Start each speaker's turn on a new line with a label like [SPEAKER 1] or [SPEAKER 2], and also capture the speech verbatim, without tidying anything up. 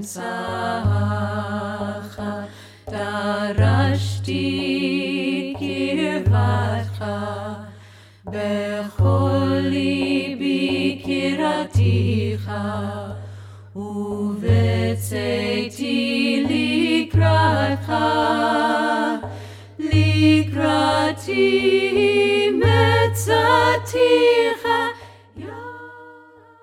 [SPEAKER 1] אמצעך, דרשתי קרבתך, בכל ליבי קראתיך, ובצאתי לקראתך, לקראתי מצאתיך.